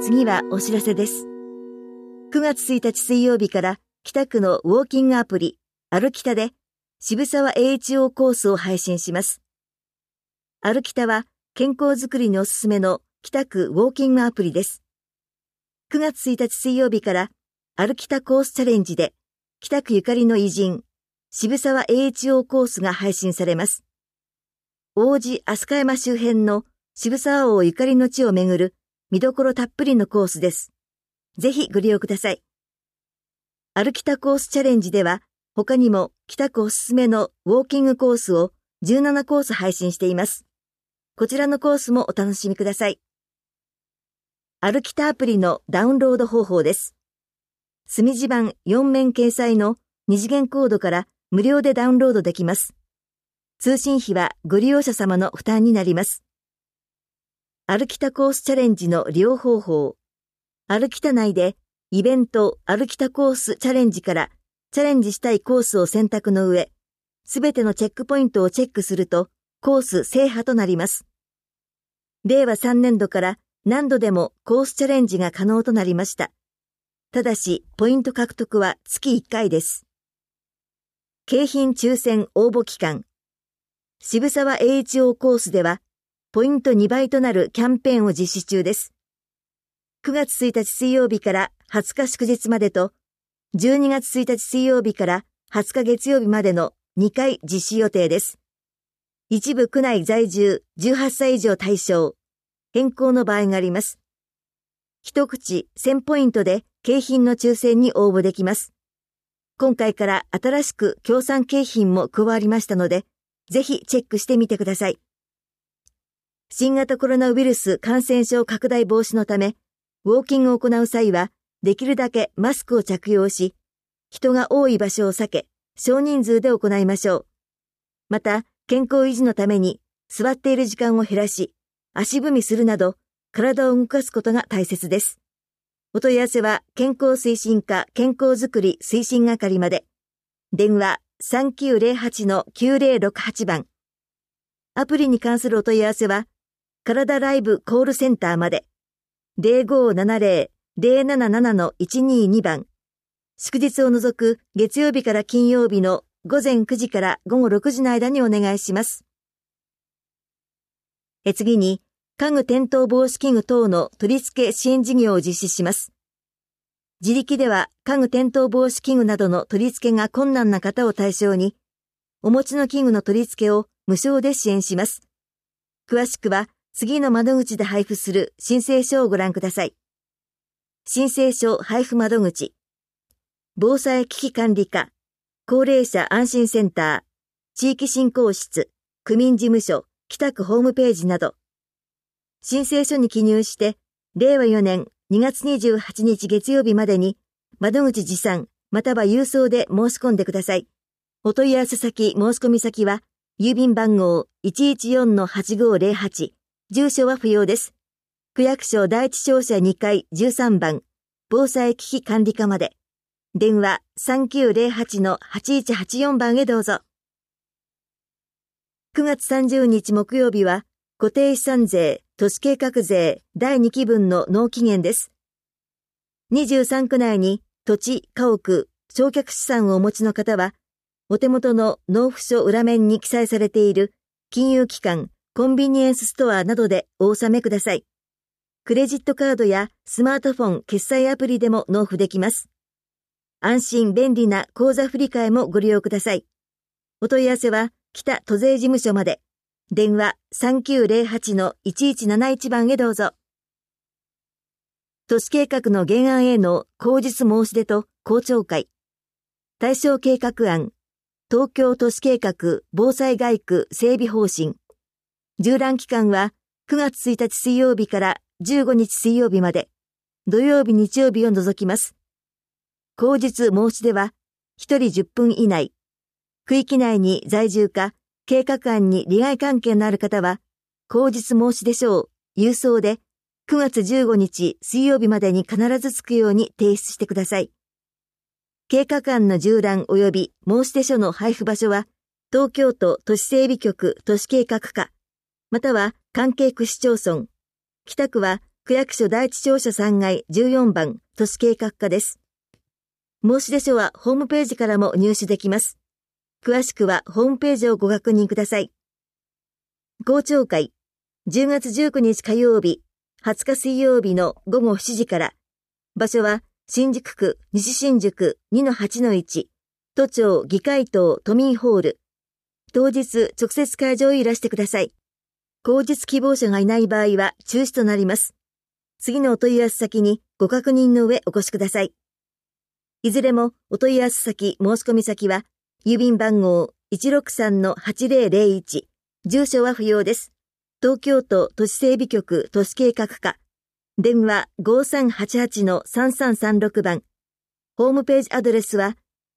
次はお知らせです。9月1日水曜日から北区のウォーキングアプリ、歩きたで渋沢栄一郎コースを配信します。歩きたは健康づくりにおすすめの北区ウォーキングアプリです。9月1日水曜日から歩きたコースチャレンジで北区ゆかりの偉人、渋沢栄一郎コースが配信されます。王子飛鳥山周辺の渋沢王ゆかりの地を巡る見どころたっぷりのコースです。ぜひご利用ください。歩きたコースチャレンジでは他にも北区おすすめのウォーキングコースを17コース配信しています。こちらのコースもお楽しみください。歩きたアプリのダウンロード方法です。墨字版4面掲載の二次元コードから無料でダウンロードできます。通信費はご利用者様の負担になります。歩きたコースチャレンジの利用方法。歩きた内でイベント歩きたコースチャレンジからチャレンジしたいコースを選択の上、すべてのチェックポイントをチェックするとコース制覇となります。令和3年度から何度でもコースチャレンジが可能となりました。ただし、ポイント獲得は月1回です。景品抽選応募期間。渋沢栄一郎コースでは、ポイント2倍となるキャンペーンを実施中です。9月1日水曜日から20日祝日までと、12月1日水曜日から20日月曜日までの2回実施予定です。一部区内在住18歳以上対象。変更の場合があります。一口1000ポイントで景品の抽選に応募できます。今回から新しく協賛景品も加わりましたので、ぜひチェックしてみてください。新型コロナウイルス感染症拡大防止のため、ウォーキングを行う際は、できるだけマスクを着用し、人が多い場所を避け、少人数で行いましょう。また、健康維持のために座っている時間を減らし、足踏みするなど、体を動かすことが大切です。お問い合わせは、健康推進課健康づくり推進係まで。電話 3908-9068 番。アプリに関するお問い合わせは、体ライブコールセンターまで。0570-077-122 番。祝日を除く月曜日から金曜日の午前9時から午後6時の間にお願いします。次に、家具転倒防止器具等の取り付け支援事業を実施します。自力では家具転倒防止器具などの取り付けが困難な方を対象に、お持ちの器具の取り付けを無償で支援します。詳しくは次の窓口で配布する申請書をご覧ください。申請書配布窓口、防災危機管理課、高齢者安心センター、地域振興室、区民事務所、北区ホームページなど、申請書に記入して、令和4年2月28日月曜日までに、窓口持参、または郵送で申し込んでください。お問い合わせ先、申し込み先は、郵便番号 114-8508、住所は不要です。区役所第一商社2階13番、防災危機管理課まで。電話 3908-8184 番へどうぞ。9月30日木曜日は、固定資産税、都市計画税第2期分の納期限です。23区内に土地、家屋、償却資産をお持ちの方は、お手元の納付書裏面に記載されている金融機関、コンビニエンスストアなどでお納めください。クレジットカードやスマートフォン決済アプリでも納付できます。安心便利な口座振替もご利用ください。お問い合わせは北都税事務所まで。電話 3908-1171 番へどうぞ。都市計画の原案への口述申し出と公聴会。対象計画案、東京都市計画防災街区整備方針。縦覧期間は9月1日水曜日から15日水曜日まで、土曜日日曜日を除きます。口述申し出は1人10分以内。区域内に在住か、計画案に利害関係のある方は、口述申し出書を郵送で9月15日水曜日までに必ず着くように提出してください。計画案の縦覧及び申し出書の配布場所は、東京都都市整備局都市計画課、または関係区市町村、北区は区役所第一庁舎3階14番都市計画課です。申し出書はホームページからも入手できます。詳しくはホームページをご確認ください。公聴会、10月19日火曜日、20日水曜日の午後7時から、場所は新宿区西新宿 2-8-1、都庁議会棟都民ホール。当日直接会場へいらしてください。口述希望者がいない場合は中止となります。次のお問い合わせ先にご確認の上お越しください。いずれもお問い合わせ先申し込み先は、郵便番号 163-8001、住所は不要です。東京都都市整備局都市計画課。電話 5388-3336 番。ホームページアドレスは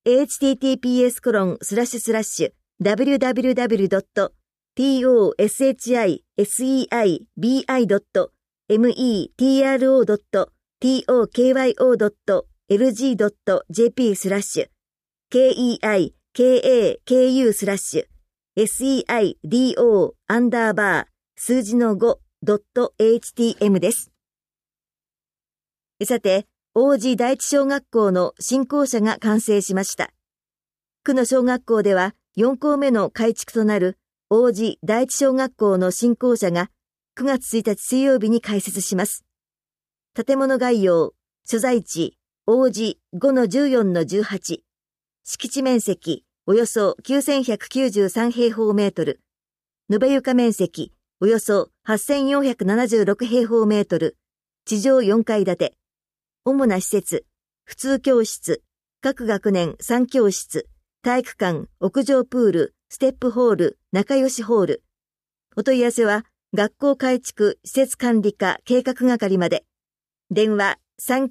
https://www.tokyo.tokyo-seido_htm です。さて、王子第一小学校の新校舎が完成しました。区の小学校では4校目の改築となる王子第一小学校の新校舎が9月1日水曜日に開設します。建物概要、所在地、王子 5-14-18、敷地面積およそ9193平方メートル、延べ床面積およそ8476平方メートル、地上4階建て、主な施設、普通教室、各学年3教室、体育館、屋上プール、ステップホール、仲良しホール。お問い合わせは、学校改築施設管理課計画係まで。電話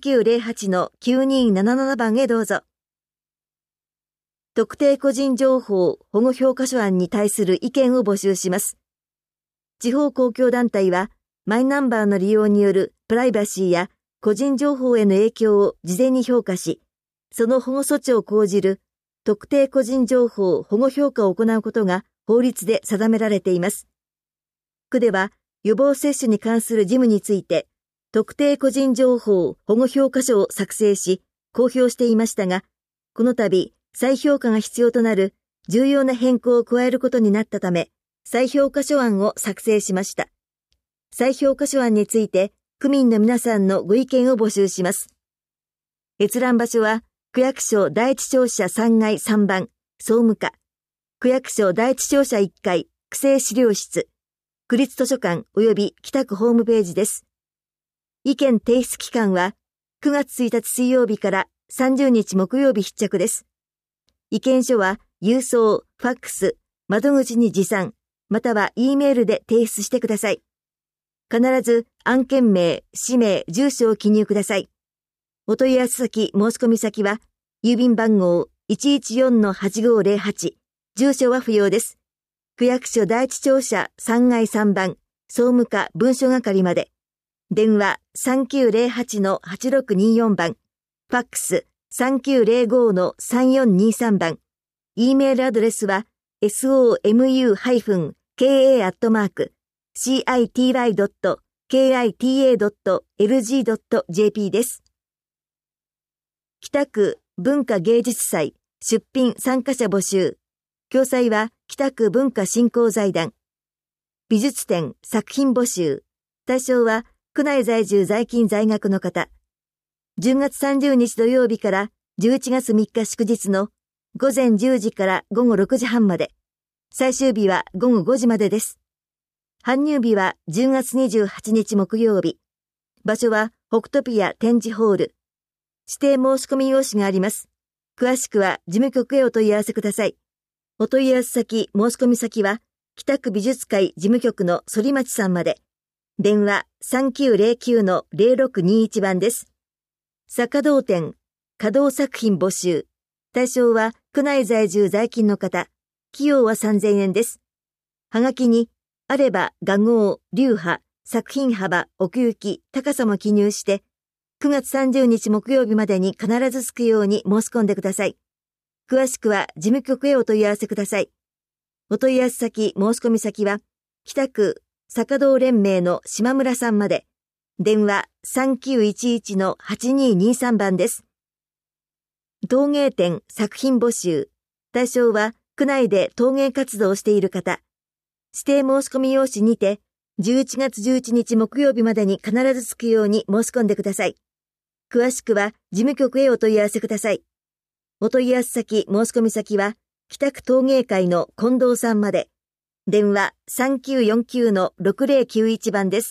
3908-9277 番へどうぞ。特定個人情報保護評価書案に対する意見を募集します。地方公共団体は、マイナンバーの利用によるプライバシーや個人情報への影響を事前に評価し、その保護措置を講じる特定個人情報保護評価を行うことが法律で定められています。区では予防接種に関する事務について、特定個人情報保護評価書を作成し、公表していましたが、この度再評価が必要となる重要な変更を加えることになったため、再評価書案を作成しました。再評価書案について、区民の皆さんのご意見を募集します。閲覧場所は、区役所第一庁舎3階3番、総務課、区役所第一庁舎1階、区政資料室、区立図書館及び北区ホームページです。意見提出期間は、9月1日水曜日から30日木曜日必着です。意見書は、郵送、ファックス、窓口に持参、または E メールで提出してください。必ず案件名、氏名、住所を記入ください。お問い合わせ先、申し込み先は、郵便番号 114-8508、住所は不要です。区役所第一庁舎3階3番、総務課文書係まで。電話 3908-8624 番、ファックス 3905-3423 番、E メールアドレスは somu-city.kita.lg.jp です。北区文化芸術祭出品参加者募集。共催は北区文化振興財団。美術展作品募集。対象は区内在住在勤在学の方。10月30日土曜日から11月3日祝日の午前10時から午後6時半まで。最終日は午後5時までです。搬入日は10月28日木曜日。場所は北トピア展示ホール。指定申し込み用紙があります。詳しくは事務局へお問い合わせください。お問い合わせ先、申し込み先は、北区美術会事務局の反町さんまで。電話 3909-0621 番です。作動展、稼働作品募集。対象は区内在住在勤の方。費用は3000円です。はがきに、あれば画号、流派、作品幅、奥行き、高さも記入して、9月30日木曜日までに必ず着くように申し込んでください。詳しくは事務局へお問い合わせください。お問い合わせ先、申し込み先は、北区作動連盟の島村さんまで。 電話3911-8223番です。陶芸展作品募集。対象は区内で陶芸活動をしている方。指定申し込み用紙にて11月11日木曜日までに必ず着くように申し込んでください。詳しくは事務局へお問い合わせください。お問い合わせ先、申し込み先は北区陶芸会の近藤さんまで。電話3949-6091番です。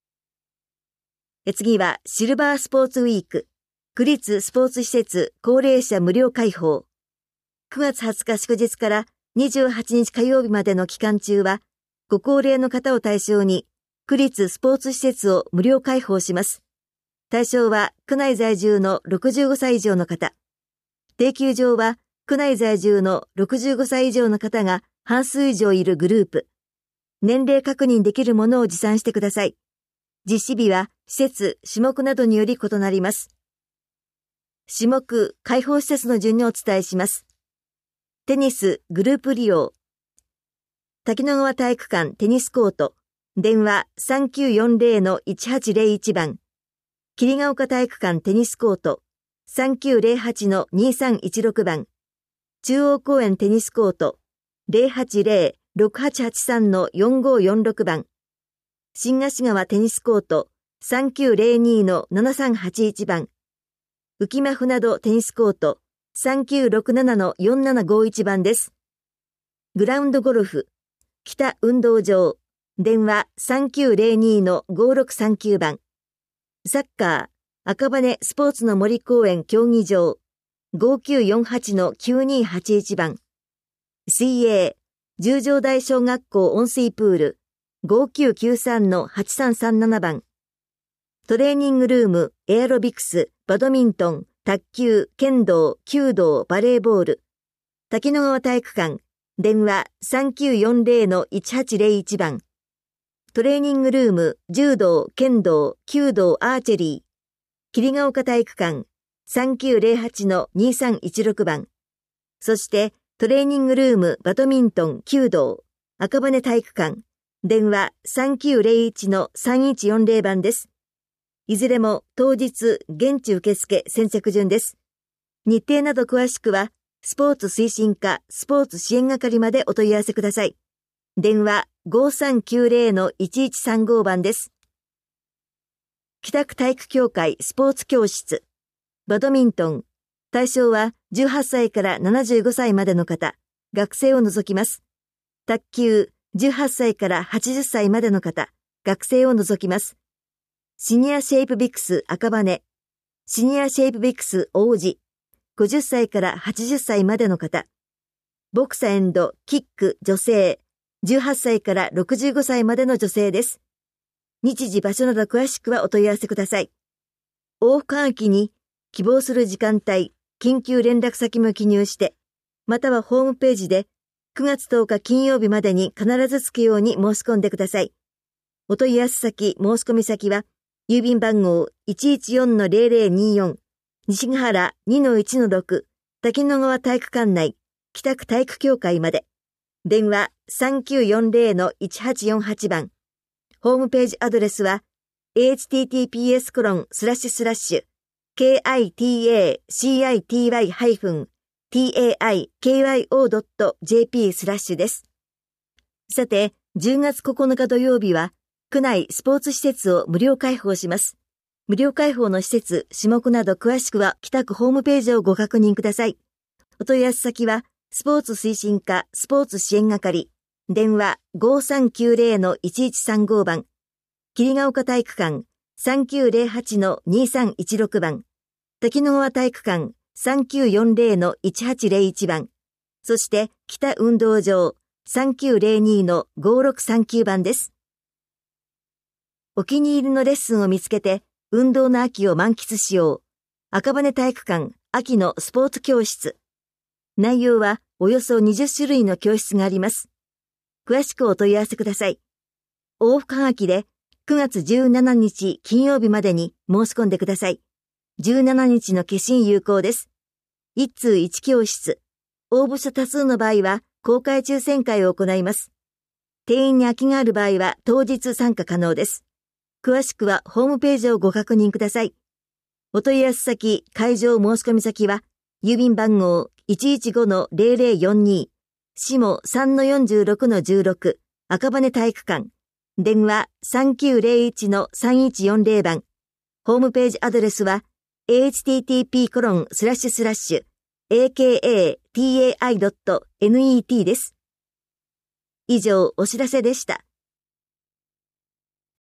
次はシルバースポーツウィーク。区立スポーツ施設高齢者無料開放。9月20日祝日から28日火曜日までの期間中は、ご高齢の方を対象に区立スポーツ施設を無料開放します。対象は区内在住の65歳以上の方。定休場は区内在住の65歳以上の方が半数以上いるグループ。年齢確認できるものを持参してください。実施日は施設、種目などにより異なります。種目、開放施設の順にお伝えします。テニス、グループ利用。滝野川体育館テニスコート。電話3940-1801番。桐ヶ丘体育館テニスコート。3908-2316番。中央公園テニスコート。080-6883-4546番。新河岸川テニスコート。3902-7381番。浮間船戸テニスコート。3967-4751番です。グラウンドゴルフ。北運動場。電話3902-5639番。サッカー。赤羽スポーツの森公園競技場。5948-9281番。水泳。十条台小学校温水プール。5993-8337番。トレーニングルーム、エアロビクス、バドミントン、卓球、剣道、弓道、バレーボール。滝野川体育館。電話3940-1801番。トレーニングルーム、柔道、剣道、弓道、アーチェリー。桐ヶ丘体育館。3908-2316番。そして、トレーニングルーム、バドミントン、弓道。赤羽体育館。電話3901-3140番です。いずれも当日現地受付先着順です。日程など詳しくはスポーツ推進課スポーツ支援係までお問い合わせください。電話5390-1135番です。北区体育協会スポーツ教室。バドミントン。対象は18歳から75歳までの方、学生を除きます。卓球。18歳から80歳までの方、学生を除きます。シニアシェイプビクス赤羽、シニアシェイプビクス王子、50歳から80歳までの方。ボクサー&キック女性、18歳から65歳までの女性です。日時場所など詳しくはお問い合わせください。往復はがきに希望する時間帯、緊急連絡先も記入して、またはホームページで9月10日金曜日までに必ず着くように申し込んでください。お問い合わせ先、申し込み先は、郵便番号 114-0024、西ヶ原 2-1-6、滝野川体育館内、北区体育協会まで。電話3940-1848番。ホームページアドレスは、https://kity-taikyo.jp/ です。さて、10月9日土曜日は、区内スポーツ施設を無料開放します。無料開放の施設、種目など詳しくは、北区ホームページをご確認ください。お問い合わせ先は、スポーツ推進課スポーツ支援係。電話5390-1135番。桐ヶ丘体育館3908-2316番。滝野川体育館3940-1801番。そして北運動場3902-5639番です。お気に入りのレッスンを見つけて運動の秋を満喫しよう。赤羽体育館秋のスポーツ教室。内容はおよそ20種類の教室があります。詳しくお問い合わせください。往復はがきで9月17日金曜日までに申し込んでください。17日の消印有効です。1通1教室。応募者多数の場合は公開抽選会を行います。定員に空きがある場合は当日参加可能です。 詳しくはホームページをご確認ください。お問い合わせ先、会場申込先は、郵便番号 115-0042、下 3-46-16、赤羽体育館、電話 3901-3140 番、ホームページアドレスは、http://akatai.net です。以上、お知らせでした。